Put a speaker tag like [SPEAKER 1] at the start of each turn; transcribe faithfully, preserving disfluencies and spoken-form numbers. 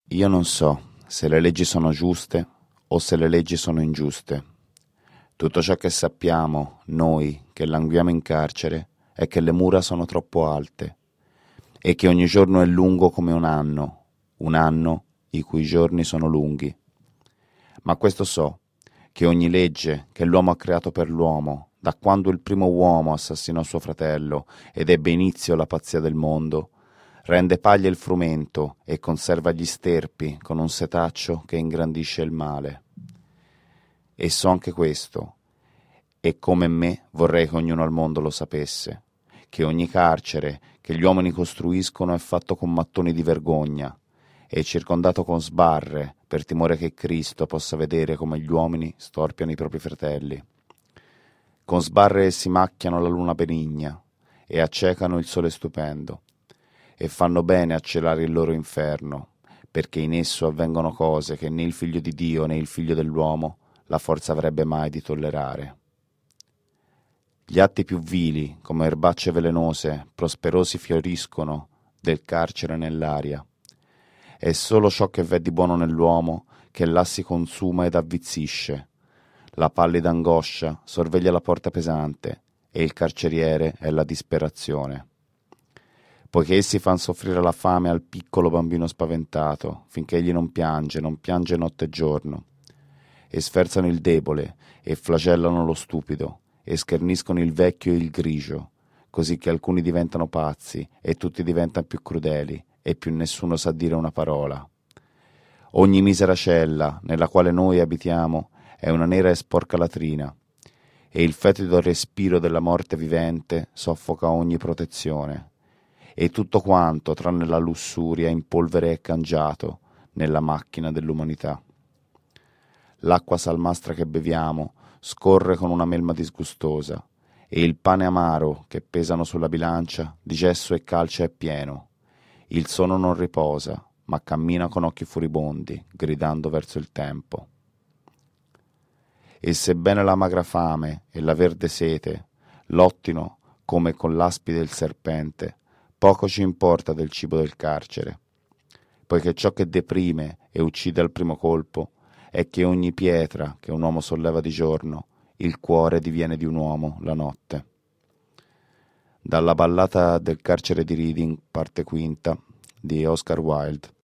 [SPEAKER 1] Io non so se le leggi sono giuste o se le leggi sono ingiuste. Tutto ciò che sappiamo, noi che languiamo in carcere, è che le mura sono troppo alte e che ogni giorno è lungo come un anno, un anno i cui giorni sono lunghi. Ma questo so, che ogni legge che l'uomo ha creato per l'uomo, da quando il primo uomo assassinò suo fratello ed ebbe inizio la pazzia del mondo, rende paglia il frumento e conserva gli sterpi con un setaccio che ingrandisce il male. E so anche questo, e come me vorrei che ognuno al mondo lo sapesse, che ogni carcere che gli uomini costruiscono è fatto con mattoni di vergogna e circondato con sbarre per timore che Cristo possa vedere come gli uomini storpiano i propri fratelli. Con sbarre si macchiano la luna benigna e accecano il sole stupendo, e fanno bene a celare il loro inferno, perché in esso avvengono cose che né il figlio di Dio né il figlio dell'uomo la forza avrebbe mai di tollerare. Gli atti più vili, come erbacce velenose, prosperosi fioriscono del carcere nell'aria. È solo ciò che v'è di buono nell'uomo che là si consuma ed avvizzisce. La pallida angoscia sorveglia la porta pesante e il carceriere è la disperazione. Poiché essi fan soffrire la fame al piccolo bambino spaventato, finché egli non piange, non piange notte e giorno, e sferzano il debole, e flagellano lo stupido, e scherniscono il vecchio e il grigio, così che alcuni diventano pazzi, e tutti diventano più crudeli, e più nessuno sa dire una parola. Ogni misera cella, nella quale noi abitiamo, è una nera e sporca latrina, e il fetido respiro della morte vivente soffoca ogni protezione, e tutto quanto, tranne la lussuria, in polvere è cangiato nella macchina dell'umanità. L'acqua salmastra che beviamo scorre con una melma disgustosa, e il pane amaro che pesano sulla bilancia di gesso e calce è pieno. Il sonno non riposa, ma cammina con occhi furibondi, gridando verso il tempo. E sebbene la magra fame e la verde sete lottino come con l'aspi del serpente, poco ci importa del cibo del carcere, poiché ciò che deprime e uccide al primo colpo è che ogni pietra che un uomo solleva di giorno, il cuore diviene di un uomo la notte. Dalla ballata del carcere di Reading, parte quinta, di Oscar Wilde.